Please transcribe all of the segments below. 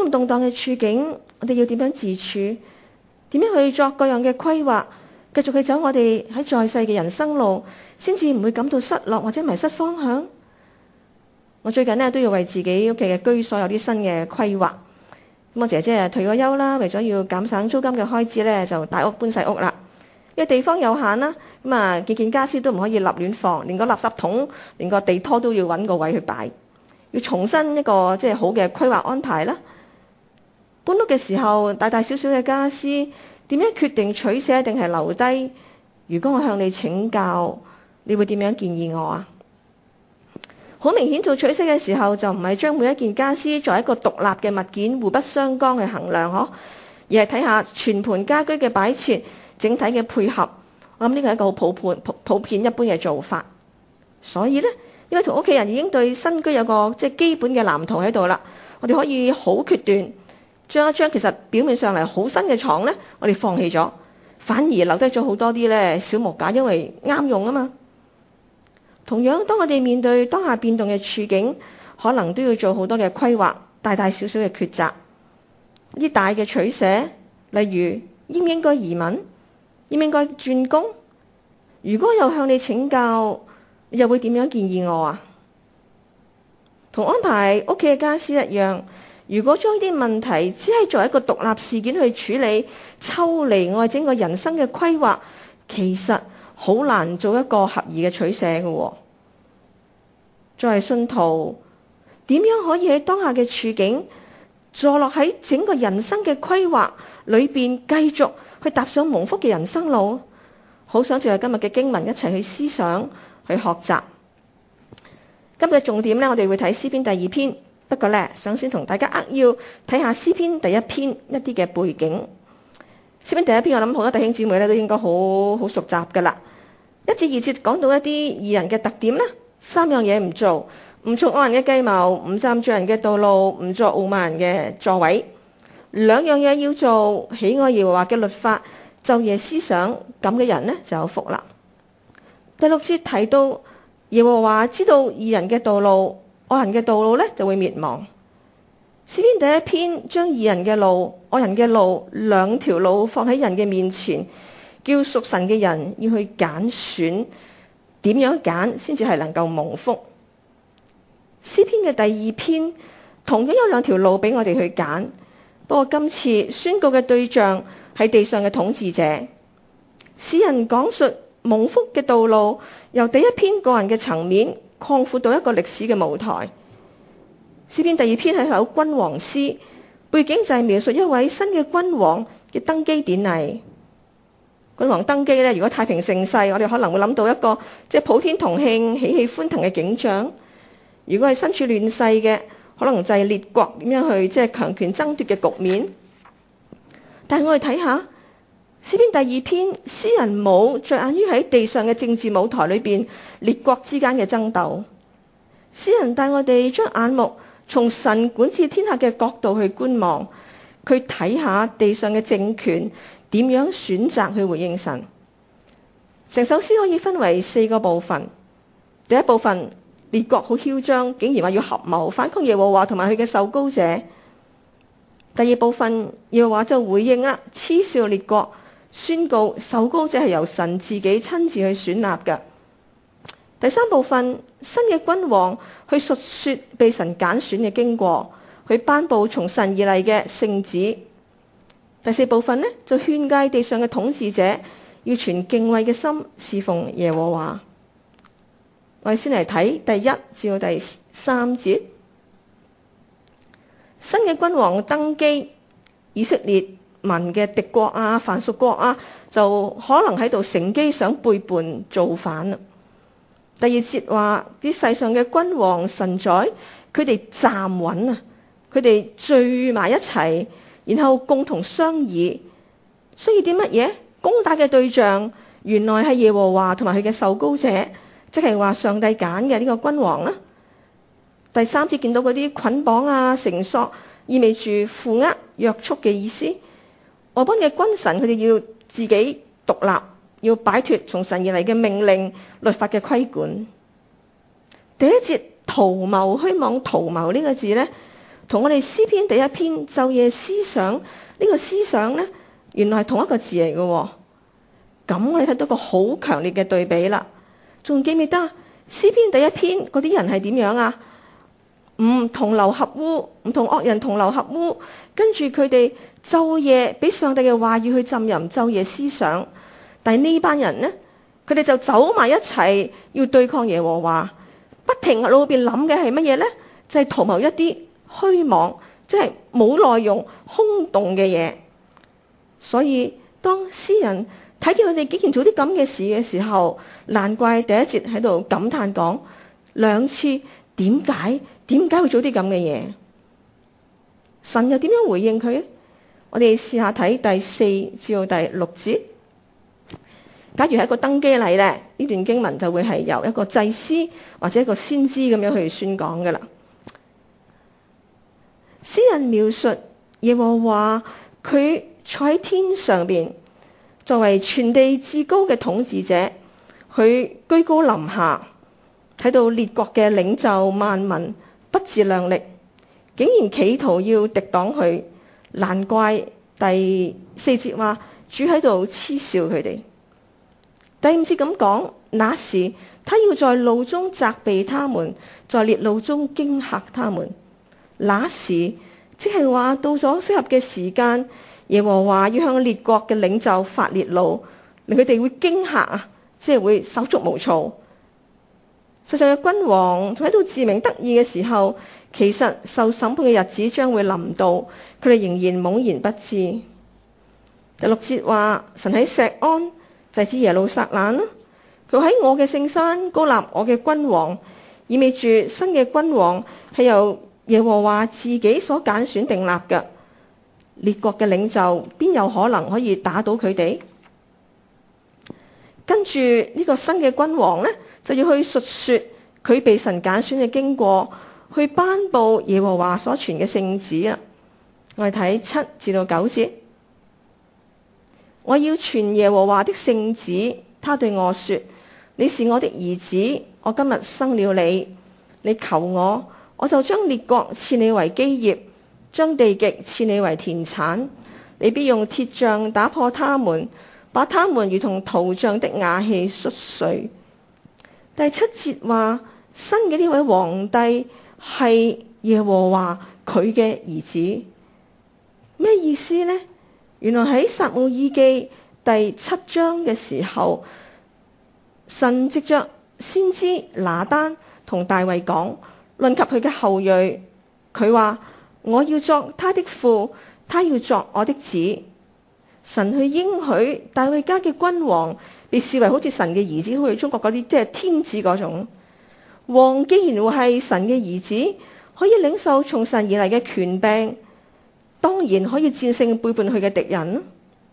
咁動盪嘅處境，我哋要點樣自處？點樣去作各樣嘅規劃，繼續去走我哋喺在世嘅人生路，先至唔會感到失落或者迷失方向？我最近都要為自己屋企嘅居所有啲新嘅規劃。咁我姐姐退咗休啦，為咗要減省租金嘅開支咧，就大屋搬細屋啦。因為地方有限啦，件家私都唔可以立亂放，連個垃圾桶、連個地拖都要揾個位去擺，要重新一個好嘅規劃安排啦。搬屋嘅時候，大大小小嘅家私點樣決定取捨定係留低？如果我向你請教，你會點樣建議我啊？好明顯做取捨嘅時候，就唔係將每一件家私作為一個獨立嘅物件互不相干去衡量而係睇下全盤家居嘅擺設、整體嘅配合。我諗呢個係一個好普遍一般嘅做法。所以呢，因為同屋企人已經對新居有個基本嘅藍圖喺度啦，我哋可以好決斷將一張其實表面上嚟好新嘅床呢，我哋放棄咗，反而留低咗好多啲呢小木架，因為啱用啊嘛。同樣，當我哋面對當下變動嘅處境，可能都要做好多嘅規劃，大大小小嘅抉擇。啲大嘅取捨，例如應唔應該移民，應唔應該轉工？如果又向你請教，你又會點樣建議我啊？同安排屋企嘅家私一樣，如果將啲問題只係作為一個獨立事件去處理，抽離我哋整個人生嘅規劃，其實好難做一個合宜嘅取捨嘅。作為信徒，點樣可以喺當下嘅處境，坐落喺整個人生嘅規劃裏邊，繼續去踏上蒙福嘅人生路？好想借今日嘅經文一齊去思想、去學習。今日嘅重點呢，我哋會睇詩篇第2篇。不過呢，想先同大家要睇下詩篇第1篇一啲嘅背景。詩篇第1篇，我諗好多弟兄姊妹咧都應該好熟習噶啦。1至2節講到一啲義人嘅特點啦，3樣嘢唔做：唔從惡人嘅計謀，唔站罪人嘅道路，唔坐傲慢人嘅座位。2樣嘢要做：喜愛耶和華嘅律法，晝夜思想，咁嘅人呢就有福啦。第6節提到耶和華知道義人嘅道路，惡人嘅道路呢就會滅亡。詩篇第1篇將義人嘅路、惡人嘅路兩條路放喺人嘅面前，叫屬神嘅人要去揀選，點樣揀先至係能夠蒙福。詩篇嘅第2篇同樣有兩條路俾我哋去揀，不過今次宣告嘅對象係地上嘅統治者。詩人講述蒙福嘅道路，由第1篇個人嘅層面擴闊到一個歷史嘅舞台。詩篇第2篇係一首君王詩，背景就係描述一位新嘅君王嘅登基典禮。君王登基呢，如果太平盛世，我哋可能會諗到一個普天同慶、喜氣歡騰嘅景象。如果係身處亂世嘅，可能就係列國點樣去強權爭奪嘅局面。但係我哋睇下詩篇第2篇，詩人冇着眼於喺地上嘅政治舞台裏邊列國之間嘅爭鬥。詩人帶我哋將眼目從神管治天下嘅角度去觀望，去睇下地上嘅政權點樣選擇去回應神。成首詩可以分為4個部分。第一部分，列國好囂張，竟然話要合謀反抗耶和華同埋佢嘅受膏者。第二部分，耶和華就回應啦，嗤笑列國，宣告受膏者係由神自己親自去選立嘅。第三部分，新嘅君王去述說被神揀選嘅經過，去頒布從神而嚟嘅聖旨。第四部分呢，就勸誡地上嘅統治者要存敬畏嘅心侍奉耶和華。我哋先嚟睇第1至到第3節。新嘅君王登基，以色列民嘅敵國啊、藩屬國啊，就可能喺度乘機想背叛造反啦。第2節話啲世上嘅君王臣宰，佢哋站穩啊，佢哋聚埋一齊，然後共同商議，需要啲乜嘢？攻打嘅對象原來係耶和華同埋佢嘅受膏者，即係話上帝揀嘅呢個君王啦。第3節見到嗰啲捆綁啊、繩索，意味住負軛約束嘅意思。外邦嘅君臣佢哋要自己獨立，要擺脫從神而嚟嘅命令、律法嘅規管。第1節圖謀，虛妄圖謀呢個字呢， 同我哋詩篇第一篇晝夜思想呢個思想呢，原來係同一個字嚟嘅。咁我哋睇到個好強烈嘅對比啦。仲記唔記得詩篇第一篇嗰啲人係點樣啊？唔同流合污，唔同惡人同流合污，跟住佢哋晝夜俾上帝嘅話語去浸淫，晝夜思想。但係呢班人呢，佢哋就走埋一齊要對抗耶和華，不停喺腦邊諗嘅係乜嘢呢？就係圖謀一啲虛妄，即係冇內容、空洞嘅嘢。所以當詩人睇見佢哋竟然做啲咁嘅事嘅時候，難怪第一節喺度感嘆講兩次，點解會做啲咁嘅嘢？神又點樣回應佢？我哋試下睇第4至到第6節。假如係一個登基禮咧，呢段經文就會係由一個祭司或者一個先知咁樣去宣講噶啦。詩人描述耶和華佢坐喺天上邊，作為全地至高嘅統治者，佢居高臨下，睇到列國嘅領袖萬民不自量力，竟然企圖要敵擋佢，難怪第4節話主喺度嗤笑佢哋。第5節咁講，那時他要在怒中責備他們，在烈怒中驚嚇他們。那時即係話到咗適合嘅時間，耶和華要向列國嘅領袖發烈怒，令佢哋會驚嚇啊，即係會手足無措。世上嘅君王仲喺度自鳴得意嘅時候，其實受審判嘅日子將會臨到，佢哋仍然懵然不知。第6節話，神喺錫安，就係指耶路撒冷，佢喺我嘅聖山膏立我嘅君王，意味住新嘅君王係由耶和華自己所揀選定立嘅。列國嘅領袖邊有可能可以打倒佢哋？跟住呢個新嘅君王呢，就要去述說佢被神揀選嘅經過，去頒布耶和華所傳嘅聖旨啊！我哋睇7至到9節。我要傳耶和華的聖旨，他對我說：你是我的兒子，我今日生了你。你求我，我就將列國賜你為基業，將地極賜你為田產。你必用鐵杖打破他們，把他們如同陶匠的瓦器摔碎。第7節話，新嘅呢位皇帝係耶和華佢嘅兒子，咩意思呢？原來喺撒母耳記第7章嘅時候，神藉着先知拿單同大衛講，論及佢嘅後裔，佢話我要作他的父，他要作我的子。神去應許大衛家嘅君王被視為好似神嘅兒子，好似中國嗰啲即係天子嗰種王。既然會係神嘅兒子，可以領受從神而嚟嘅權柄，當然可以戰勝背叛佢嘅敵人。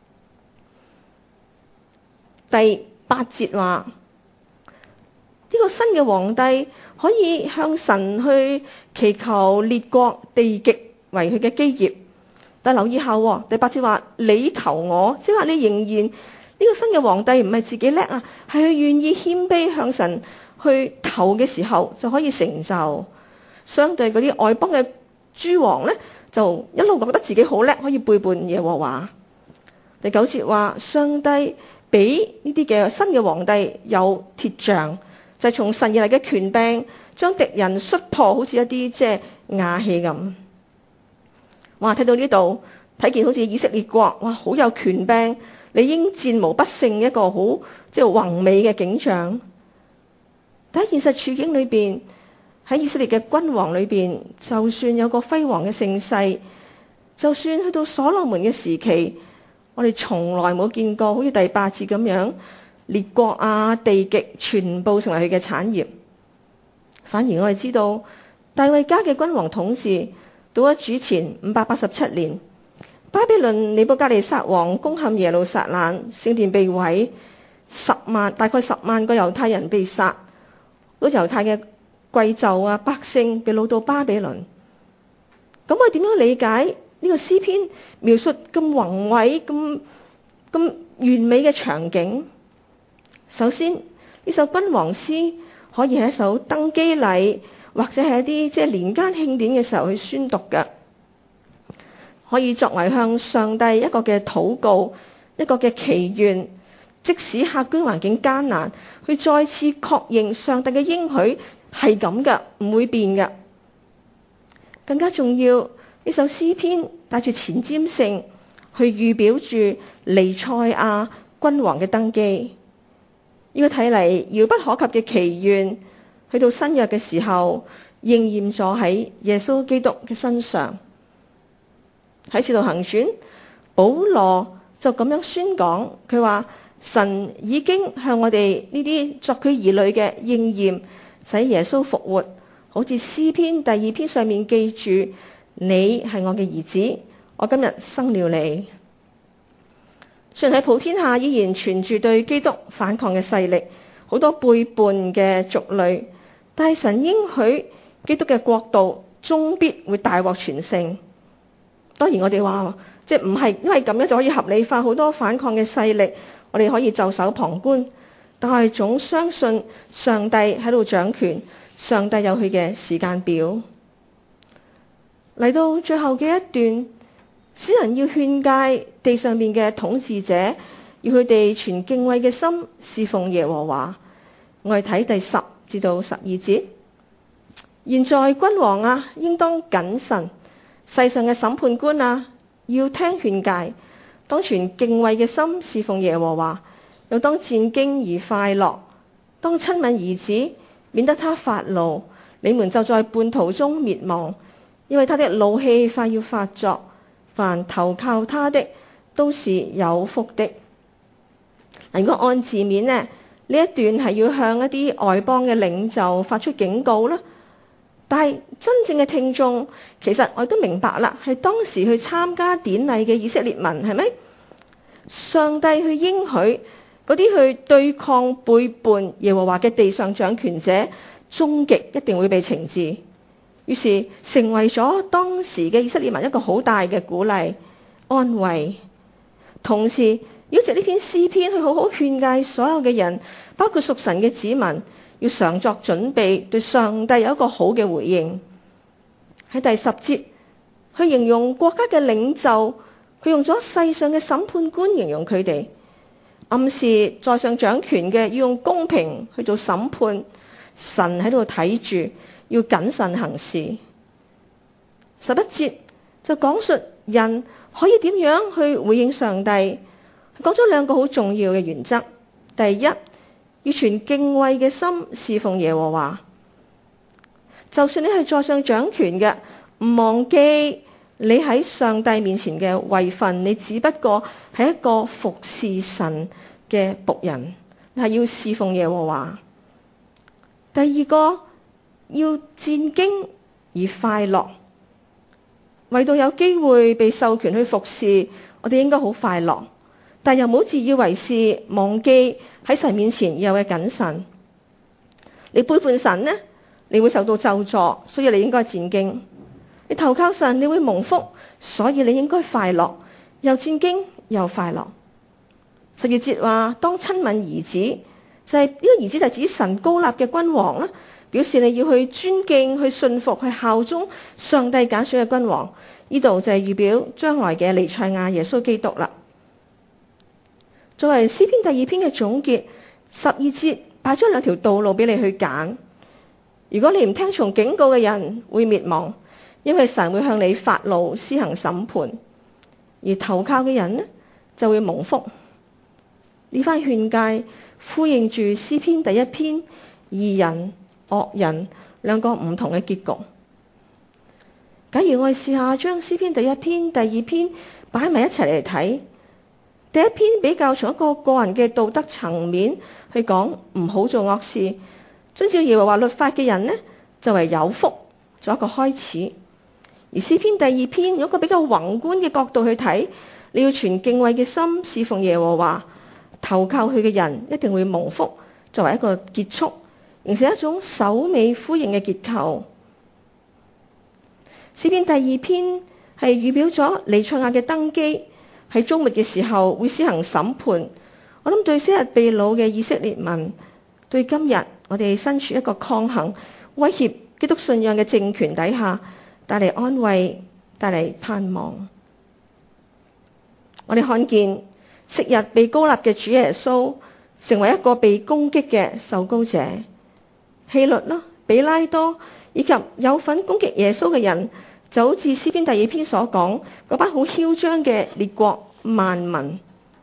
第8節話，呢個新嘅皇帝可以向神去祈求列國地極為佢嘅基業。但留意下，第8節話你求我，即係話你仍然呢個新嘅皇帝唔係自己叻啊，係佢願意謙卑向神去求嘅時候就可以成就。相對嗰啲外邦嘅諸王呢，就一路覺得自己好叻，可以背叛耶和華。第9節話，上帝俾呢啲嘅新嘅皇帝有鐵杖，就係從神而嚟嘅權柄，將敵人摔破，好似一啲即係瓦器咁。哇！睇到呢度，睇見好似以色列國，哇，好有權柄，理應戰無不勝，一個好即係宏美嘅景象。但喺現實處境裏邊，喺以色列嘅君王裏邊，就算有個輝煌嘅盛世，就算去到所羅門嘅時期，我哋從來冇見過好似第8節咁樣，列國啊、地極全部成為佢嘅產業。反而我哋知道，大衛家嘅君王統治到咗主前587年，巴比倫尼布甲尼撒王攻陷耶路撒冷，聖殿被毀，大概10萬個猶太人被殺，嗰猶太嘅貴胄啊、百姓被擄到巴比倫。咁我點樣理解呢個詩篇描述咁宏偉、咁完美嘅場景？首先，呢首君王詩可以係一首登基禮或者係一啲年間慶典嘅時候去宣讀嘅，可以作為向上帝一個嘅禱告，一個嘅祈願。即使客觀環境艱難，去再次確認上帝嘅應許係咁嘅，唔會變嘅。更加重要，呢首詩篇帶住前瞻性，去預表住彌賽亞君王嘅登基。呢個睇嚟遙不可及嘅祈願，去到新約嘅時候應驗咗喺耶穌基督嘅身上。喺使徒行傳，保羅就咁樣宣講，佢話神已經向我哋呢啲作佢兒女嘅應驗，使耶穌復活，好似詩篇第2篇上面記住，你係我嘅兒子，我今日生了你。雖然喺普天下依然存住對基督反抗嘅勢力，好多背叛嘅族類，但係神應許基督嘅國度終必會大獲全勝。當然我哋話即係唔係因為咁樣就可以合理化好多反抗嘅勢力，我哋可以袖手旁觀，但係總相信上帝喺度掌權，上帝有佢嘅時間表。嚟到最後嘅一段，詩人要勸誡地上面嘅統治者，要佢哋存敬畏嘅心侍奉耶和華。我哋睇第10至到12節。現在君王啊，應當謹慎；世上嘅審判官啊，要聽勸誡，當存敬畏嘅心侍奉耶和華，又當戰兢而快樂，當親吻兒子，免得他發怒，你們就在半途中滅亡，因為他的怒氣快要發作。凡投靠他的都是有福的。如果按字面呢一段係要向一啲外邦嘅領袖發出警告啦。但係真正嘅聽眾，其實我都明白啦，係當時去參加典禮嘅以色列民，係咪？上帝去應許嗰啲去對抗背叛耶和華嘅地上掌權者，終極一定會被懲治。於是成為咗當時嘅以色列民一個好大嘅鼓勵、安慰。同時要藉呢篇詩篇去好好勸誡所有嘅人，包括屬神嘅子民，要常作準備，對上帝有一個好嘅回應。喺第10節，去形容國家嘅領袖，佢用咗世上嘅審判官形容佢哋，暗示在上掌權嘅要用公平去做審判，神喺度睇住，要謹慎行事。11節就講述人可以點樣去回應上帝，講咗2個好重要嘅原則。第一，要存敬畏嘅心侍奉耶和華。就算你係在上掌權嘅，唔忘記你喺上帝面前嘅位份，你只不過係一個服侍神嘅僕人，係要侍奉耶和華。第2個，要戰兢而快樂。為到有機會被授權去服侍，我哋應該好快樂，但又唔好自以為是，忘記喺神面前要有嘅謹慎。你背叛神呢，你會受到咒詛，所以你應該戰兢。你投靠神，你會蒙福，所以你應該快樂，又戰兢又快樂。12節話當親吻兒子，就係呢個兒子就係指神高立嘅君王啦，表示你要去尊敬、去信服、去效忠上帝揀選嘅君王。呢度就係預表將來嘅彌賽亞耶穌基督啦。作為詩篇第2篇嘅總結，12節擺咗2條道路俾你去揀。如果你唔聽從警告嘅人會滅亡，因為神會向你發怒施行審判；而投靠嘅人呢就會蒙福。呢番勸誡呼應住詩篇第1篇義人惡人2個唔同嘅結局。假如我哋試下將詩篇第1篇第2篇擺埋一齊嚟睇，第1篇比較從一個個人嘅道德層面去講唔好做惡事，遵照耶和華律法嘅人呢就為有福，做一個開始。而詩篇第2篇用一個比較宏觀嘅角度去睇，你要存敬畏嘅心侍奉耶和華，投靠佢嘅人一定會蒙福，作為一個結束，形成一種首尾呼應嘅結構。詩篇第2篇係預表咗彌賽亞嘅登基，喺終末嘅時候會施行審判。我諗對昔日被擄嘅以色列民，對今日我哋身處一個抗衡、威脅基督信仰嘅政權底下，帶嚟安慰，帶嚟盼望。我哋看見昔日被膏立嘅主耶穌，成為一個被攻擊嘅受膏者。希律啦、比拉多以及有份攻擊耶穌嘅人，就好似詩篇第2篇所講嗰班好囂張嘅列國萬民。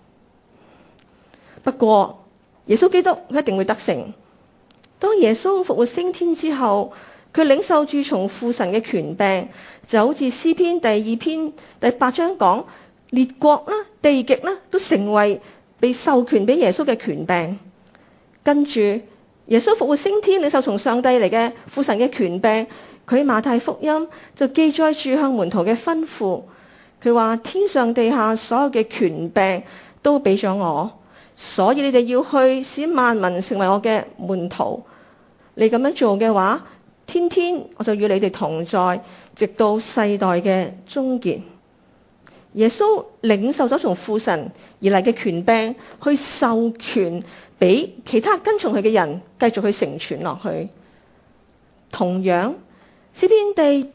不過耶穌基督佢一定會得勝。當耶穌復活升天之後，佢領受住從父神嘅權柄，就好似詩篇第2篇第8章講，列國啦、地極啦都成為被授權俾耶穌嘅權柄。跟住耶穌復活升天，領受從上帝嚟嘅父神嘅權柄，佢馬太福音就記載住向門徒嘅吩咐。佢話天上地下所有嘅權柄都俾咗我，所以你哋要去使萬民成為我嘅門徒。你咁樣做嘅話，天天我就與你哋同在，直到世代嘅終結。耶穌領受咗從父神而嚟嘅權柄，去授權俾其他跟從佢嘅人繼續去成傳落去。同樣，詩篇第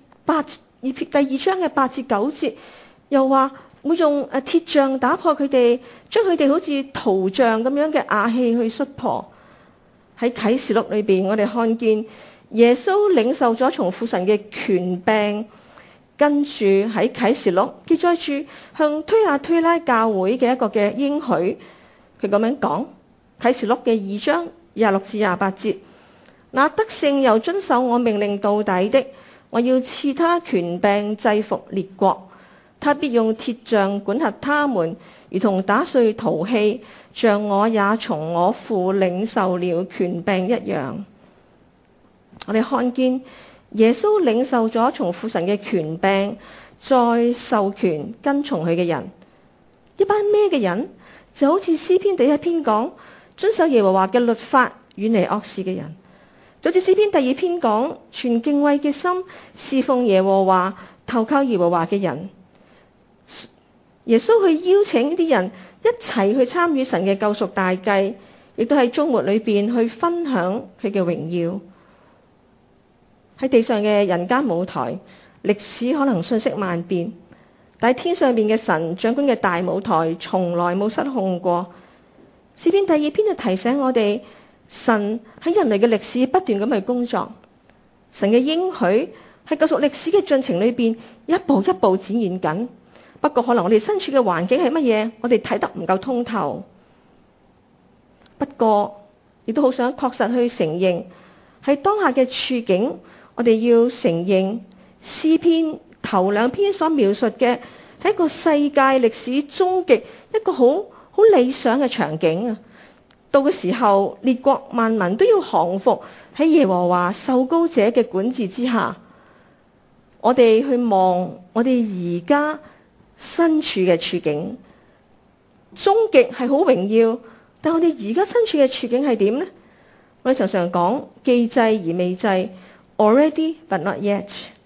2章嘅8至9節又話會用鐵杖打破佢哋，將佢哋好似陶像咁樣嘅瓦器去摔破。喺啟示錄裏邊，我哋看見耶穌領受咗從父神嘅權柄，跟住喺啟示錄記載住向推亞推拉教會嘅一個嘅應許。佢咁樣講，啟示錄嘅2章26至28節，那得勝又遵守我命令到底的，我要賜他權柄制服列國，他必用鐵杖管轄他們，如同打碎陶器，像我也從我父領受了權柄一樣。我哋看見耶穌領受咗從父神嘅權柄，再授權跟從佢嘅人。一班咩嘅人？就好似詩篇第1篇講，遵守耶和華嘅律法，遠離惡事嘅人。就好似詩篇第2篇講，存敬畏嘅心侍奉耶和華，投靠耶和華嘅人。耶穌去邀請呢啲人一齊去參與神嘅救贖大計，亦都喺終末裏邊去分享佢嘅榮耀。喺地上嘅人間舞台，歷史可能瞬息萬變，但係天上邊嘅神掌管嘅大舞台從來冇失控過。詩篇第2篇就提醒我哋，神喺人類嘅歷史不斷咁去工作，神嘅應許喺救贖歷史嘅進程裏邊一步一步展現緊。不過可能我哋身處嘅環境係乜嘢，我哋睇得唔夠通透。不過亦都好想確實去承認，喺當下嘅處境，我哋要承認詩篇頭2篇所描述嘅係一個世界歷史終極一個好理想嘅場景啊！到嘅時候，列國萬民都要降服喺耶和華受膏者嘅管治之下。我哋去望我哋而家身處嘅處境，終極係好榮耀，但我哋而家身處嘅處境係點呢？我哋常常講既濟而未濟 ，already but not yet。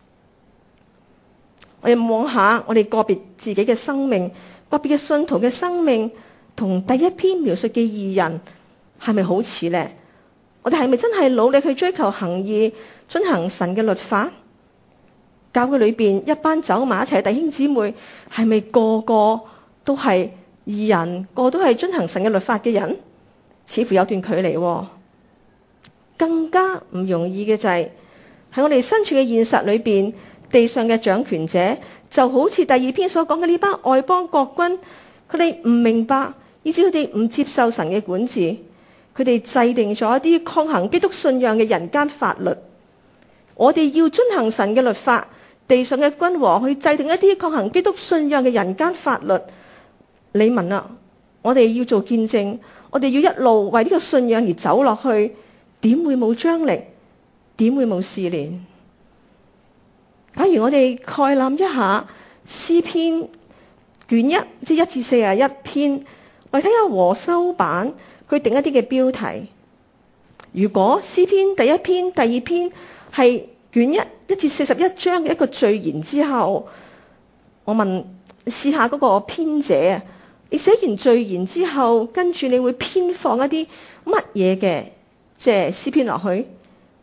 我哋望下我哋個別自己嘅生命，個別嘅信徒嘅生命，同第1篇描述嘅義人係咪好似呢？我哋係咪真係努力去追求行義，遵行神嘅律法？教會裏邊一班走埋一齊弟兄姊妹，係咪個個都係義人，個個都係遵行神嘅律法嘅人？似乎有段距離。更加唔容易嘅就係喺我哋身處嘅現實裏邊，地上嘅掌權者就好似第2篇所講嘅呢班外邦國君，佢哋唔明白，以至佢哋唔接受神嘅管治，佢哋制定咗一啲抗衡基督信仰嘅人間法律。我哋要遵行神嘅律法。地上嘅君王去制定一啲抗衡基督信仰嘅人間法律，你問啦，我哋要做見證，我哋要一路為呢個信仰而走落去，點會冇張力？點會冇試煉？假如我哋概覽一下詩篇卷1，即1至41篇，我哋睇下和修版佢定一啲嘅標題。如果詩篇第1篇、第2篇係卷1至41章嘅一個序言之後，我試下嗰個編者啊，你寫完序言之後，跟住你會編放一啲乜嘢嘅即係詩篇落去？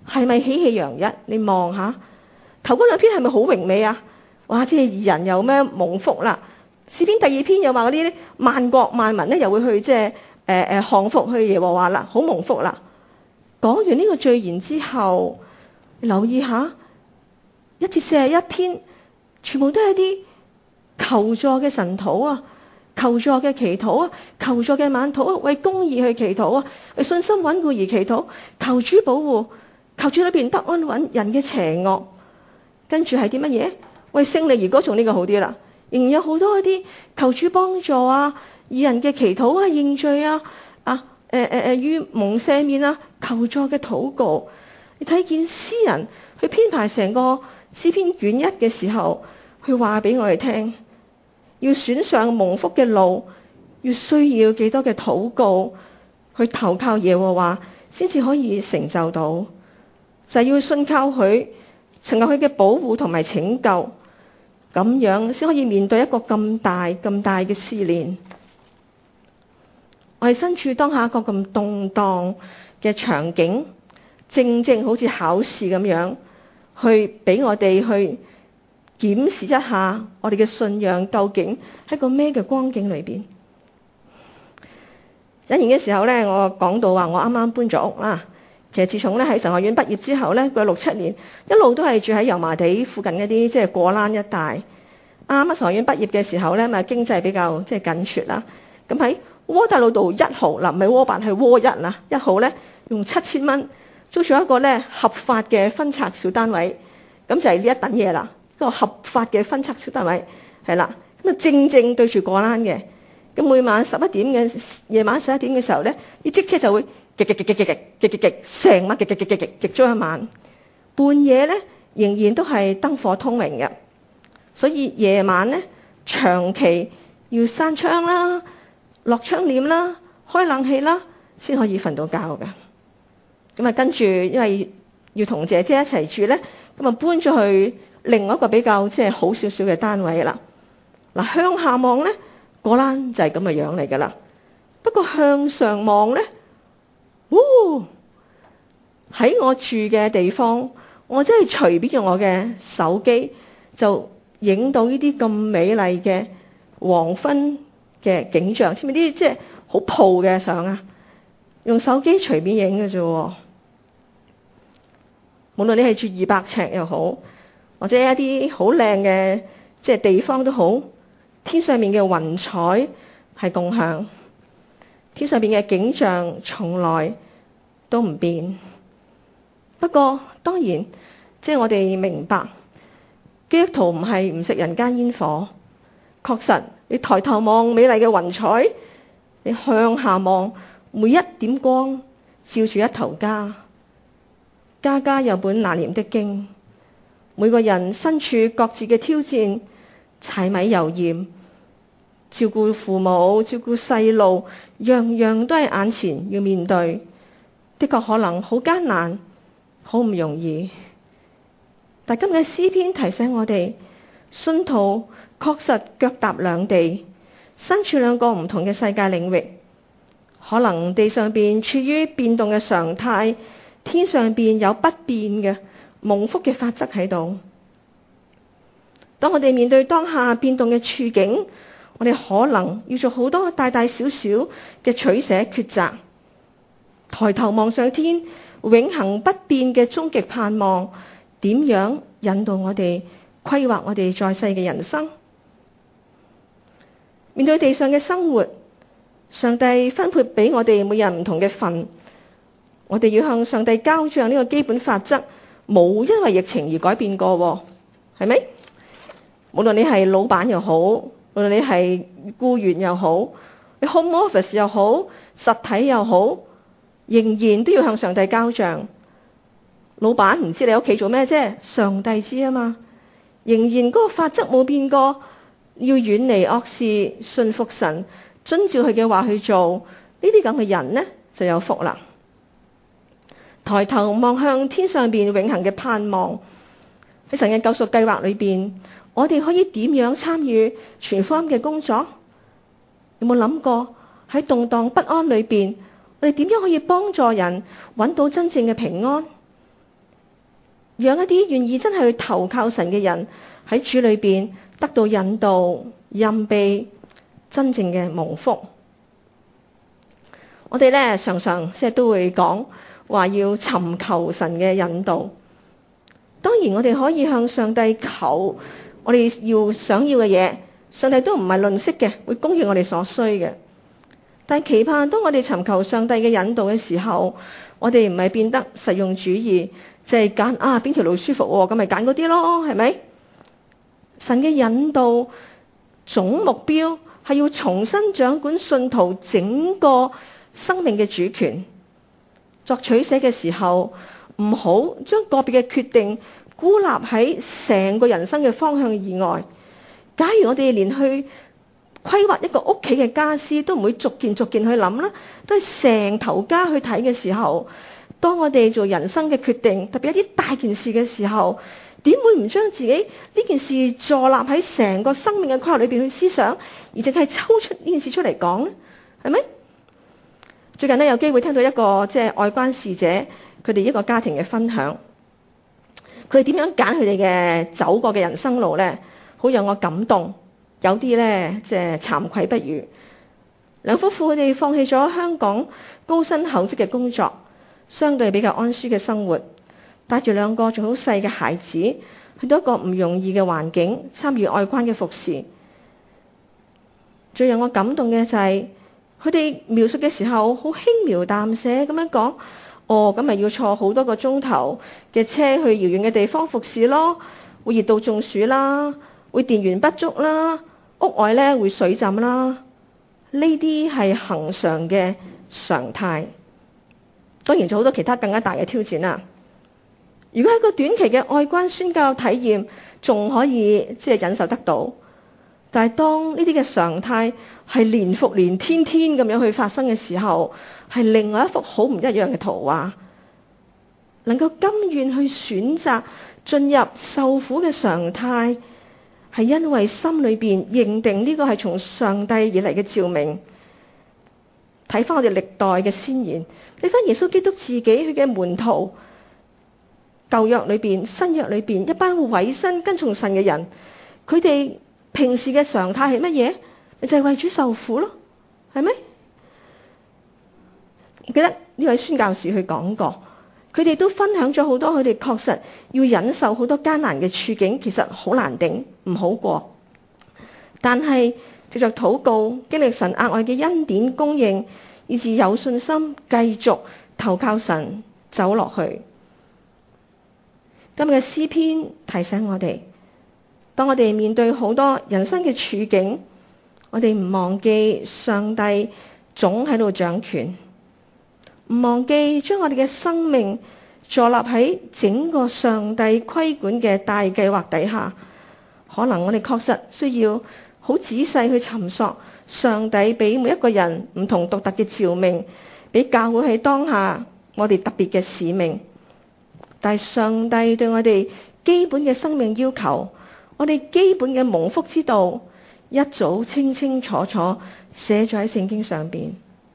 係咪喜氣洋溢？你望下頭嗰兩篇係咪好榮美啊？哇！即係義人有咩蒙福啦？詩篇第二篇又話嗰啲萬國萬民咧又會去即係降服去耶和華啦，好蒙福啦。講完呢個序言之後，留意下1至41篇，全部都係啲求助嘅神禱啊，求助嘅祈禱啊，求助嘅晚禱啊，為公義去祈禱啊，為信心穩固而祈禱，求主保護，求主裏邊得安穩人嘅邪惡。跟住係啲乜嘢？為勝利而歌頌，呢個好啲啦。仍然有好多一啲求主幫助啊，義人嘅祈禱啊，認罪啊，於蒙赦免啊，求助嘅禱告。你睇見詩人去編排成個詩篇卷1嘅時候，佢話俾我哋聽，要選上蒙福嘅路，要需要幾多嘅禱告，去投靠耶和華，先至可以成就到，就係要信靠佢，尋求佢嘅保護同埋拯救，咁樣先可以面對一個咁大嘅試煉。我哋身處當下一個咁動盪嘅場景，正好似考試咁樣，去俾我哋去檢視一下我哋嘅信仰究竟喺個咩嘅光景裏邊。引言嘅時候咧，我講到話我啱啱搬咗屋啦。其實自從咧喺神學院畢業之後咧，過6-7年一路都係住喺油麻地附近一啲即係果欄一帶。啱啱神學院畢業嘅時候咧，咪經濟比較即係緊絀啦。咁喺窩打老道1號嗱，唔係窩8係窩1啦，1號咧用7000蚊租咗一個咧合法嘅分拆小單位，咁就係呢一等嘢啦。個合法嘅分拆小單位係啦，咁啊正對住果欄嘅。咁每晚夜晚11點嘅時候咧，啲職車就會極成晚極咗一晚，半夜咧仍然都係燈火通明嘅。所以夜晚咧長期要閂窗啦、落窗簾啦、開冷氣啦，先可以瞓到覺嘅。咁啊跟住因為要同姐姐一齊住咧，咁啊搬咗去另外一個比較即係好少少嘅單位啦。嗱，向下望咧，果欄就係咁嘅樣嚟噶啦。不過向上望咧，喺我住嘅地方，我真係隨便用我嘅手機就影到呢啲咁美麗嘅黃昏嘅景象，知唔知啲即係好鋪嘅相啊？用手機隨便影嘅啫。無論你係住200尺又好，或者一啲好靚嘅即係地方都好，天上面嘅雲彩係共享，天上面嘅景象從來都唔變。不過當然，即係我哋明白，基督徒唔係唔食人間煙火。確實，你抬頭望美麗嘅雲彩，你向下望每一點光照住一頭家，家家有本難念的經。每個人身處各自嘅挑戰，柴米油鹽，照顧父母、照顧細路，樣樣都係眼前要面對，的確可能好艱難，好唔容易。但今日詩篇提醒我哋，信徒確實腳踏兩地，身處兩個唔同嘅世界領域。可能地上邊處於變動嘅常態，天上邊有不變嘅蒙福嘅法則喺度。當我哋面對當下變動嘅處境，我哋可能要做好多大大小小嘅取捨抉擇。抬頭望上天，永恆不變嘅終極盼望，點樣引導我哋規劃我哋在世嘅人生？面對地上嘅生活，上帝分配俾我哋每人唔同嘅份，我哋要向上帝交賬。呢個基本法則冇因為疫情而改變過，係咪？無論你係老闆又好，無論你係僱員又好，你 home office 又好，實體又好，仍然都要向上帝交賬。老闆唔知你屋企做咩啫，上帝知啊嘛。仍然嗰個法則冇變過，要遠離惡事，信服神，遵照佢嘅話去做。呢啲咁嘅人呢，就有福啦。抬頭望向天上邊永恆嘅盼望，喺神嘅救贖計劃裏邊，我哋可以點樣參與傳福音嘅工作？有冇諗過喺動盪不安裏邊，我哋點樣可以幫助人揾到真正嘅平安？ 讓一啲願意真係去投靠神嘅人喺主裏邊得到引導、蔭庇，真正嘅蒙福。我哋咧常常即係都會講話要尋求神嘅引導。當然我哋可以向上帝求我哋想要嘅嘢，上帝都唔係吝嗇嘅，會供應我哋所需嘅。但係期盼當我哋尋求上帝嘅引導嘅時候，我哋唔係變得實用主義，就係揀邊條路舒服喎，咁咪揀嗰啲咯，係咪？神嘅引導總目標係要重新掌管信徒整個生命嘅主權。作取捨嘅時候，唔好將個別嘅決定孤立喺成個人生嘅方向以外。假如我哋連去規劃一個屋企嘅家私都唔會逐件逐件去諗啦，都係成頭家去睇嘅時候，當我哋做人生嘅決定，特別一啲大件事嘅時候，點會唔將自己呢件事坐立喺成個生命嘅規劃裏邊去思想，而淨係抽出呢件事出嚟講呢？係咪？最近有機會聽到一個外關事者佢哋一個家庭嘅分享，佢哋點樣揀佢哋嘅走過嘅人生路呢？好讓我感動。有啲呢，慚愧不如。兩夫婦佢哋放棄咗香港高薪厚職嘅工作，相對比較安舒嘅生活，帶住兩個仲好細嘅孩子去到一個唔容易嘅環境參與外關嘅服侍。最讓我感動嘅就係佢哋描述嘅時候好輕描淡寫咁樣講，咁咪要坐好多個鐘頭嘅車去遙遠嘅地方服侍咯，會熱到中暑啦，會電源不足啦，屋外咧會水浸啦，呢啲係恆常嘅常態。當然仲好多其他更加大嘅挑戰啦。如果喺個短期嘅外關宣教體驗仲可以忍受得到，但係當呢啲嘅常態係年復年、天天咁樣去發生嘅時候，係另外一幅好唔一樣嘅圖畫。能夠甘願去選擇進入受苦嘅常態，係因為心裏邊認定呢個係從上帝而嚟嘅召命。睇翻我哋歷代嘅先賢，睇翻耶穌基督自己佢嘅門徒，舊約裏邊、新約裏邊一班委身跟從神嘅人，佢哋平時嘅常態係乜嘢？就係為主受苦咯，係咪？記得呢位宣教士佢講過，佢哋都分享咗好多佢哋確實要忍受好多艱難嘅處境，其實好難頂，唔好過。但係藉着禱告，經歷神額外嘅恩典供應，以致有信心繼續投靠神走落去。今日嘅詩篇提醒我哋，當我哋面對好多人生嘅處境，我哋唔忘記上帝總喺度掌權，唔忘記將我哋嘅生命坐立喺整個上帝規管嘅大計劃底下。可能我哋確實需要好仔細去尋索上帝俾每一個人唔同獨特嘅召命，俾教會喺當下我哋特別嘅使命。但係上帝對我哋基本嘅生命要求，我哋基本嘅蒙福之道，一早清清楚楚寫咗喺聖經上邊。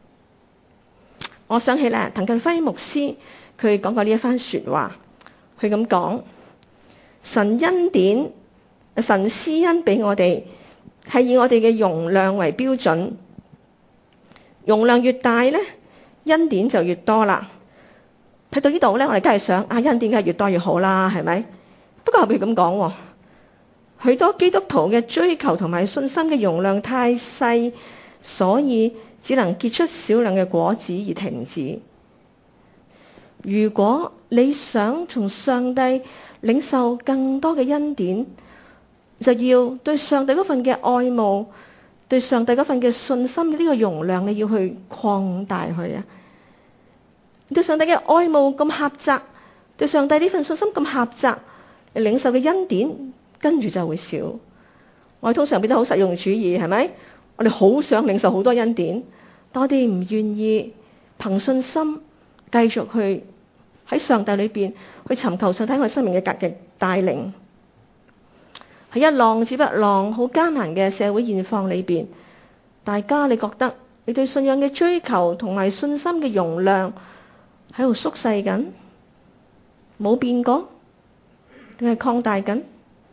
我想起啦，滕近輝牧師佢講過呢一番說話，佢咁講：神恩典、神施恩俾我哋，係以我哋嘅容量為標準，容量越大咧，恩典就越多啦。睇到呢度咧，我哋梗係想恩典梗係越多越好啦，係咪？不過後邊咁講，許多基督徒嘅追求同埋信心嘅容量太細，所以只能結出少量嘅果子而停止。如果你想從上帝領受更多嘅恩典，就要對上帝嗰份嘅愛慕，對上帝嗰份嘅信心呢個容量，你要去擴大佢啊！對上帝嘅愛慕咁狹窄，對上帝呢份信心咁狹窄，你領受嘅恩典跟住就會少。我哋通常變得好實用主義，係咪？我哋好想領受好多恩典，但我哋唔願意憑信心繼續去喺上帝裏邊去尋求上帝我哋生命嘅格局帶領。喺一浪接一浪好艱難嘅社會現況裏邊，大家你覺得你對信仰嘅追求同埋信心嘅容量喺度縮細緊，冇變過？ 定係擴大緊？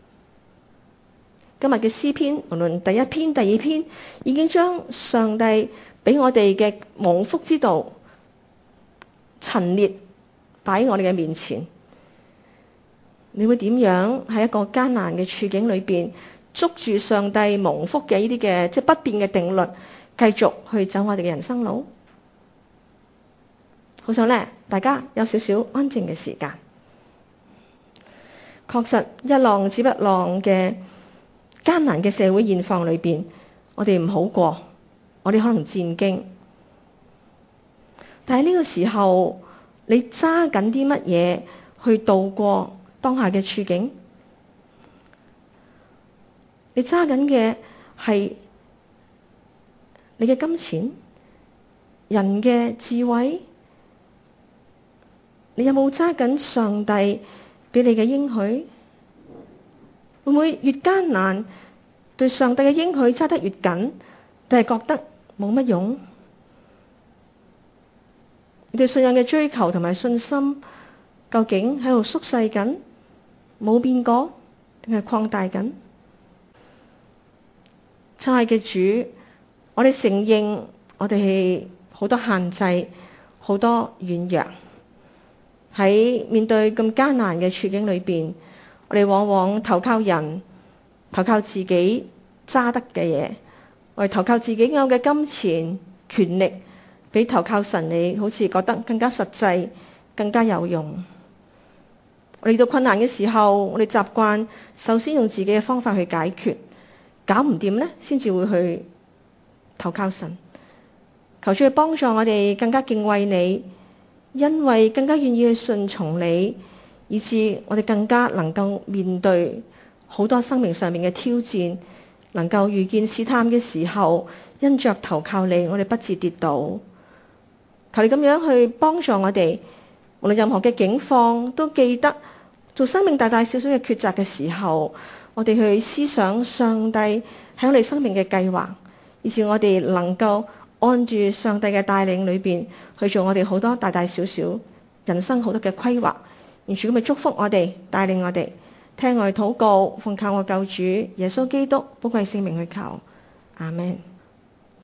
今日嘅詩篇，無論第一篇、第二篇，已經將上帝俾我哋嘅蒙福之道陳列擺喺我哋嘅面前。你會點樣喺一個艱難嘅處境裏邊捉住上帝蒙福嘅呢啲嘅即係不變嘅定律，繼續去走我哋嘅人生路？好想咧，大家有少少安靜嘅時間。確實，一浪接一浪嘅艱難嘅社會現況裏邊，我哋唔好過，我哋可能戰驚。但係呢個時候，你揸緊啲乜嘢去度過當下嘅處境？你揸緊嘅係你嘅金錢、人嘅智慧？你有冇揸緊上帝俾你嘅應許？會唔會越艱難，對上帝嘅應許揸得越緊，但係覺得冇乜用？你對信仰嘅追求同埋信心，究竟喺度縮細緊，冇變過，定係擴大緊？親愛嘅主，我哋承認我哋係好多限制，好多軟弱。喺面對咁艱難嘅處境裏邊，我哋往往投靠人，投靠自己揸得嘅嘢，我哋投靠自己有嘅金錢、權力，比投靠神你好似覺得更加實際、更加有用。我哋遇到困難嘅時候，我哋習慣首先用自己嘅方法去解決，搞唔掂呢，先至會去投靠神。求主去幫助我哋更加敬畏你，因為更加願意去順從你，以致我哋更加能夠面對好多生命上面嘅挑戰，能夠遇見試探嘅時候，因着投靠你，我哋不致跌倒。求你咁樣去幫助我哋，無論任何嘅境況，都記得做生命大大小小嘅抉擇嘅時候，我哋去思想上帝喺我哋生命嘅計劃，以致我哋能夠按住上帝嘅帶領裏邊去做我哋好多大大小小人生好多嘅規劃，完全咁去祝福我哋，帶領我哋，聽我哋禱告，奉靠我救主耶穌基督寶貴聖名去求，阿們。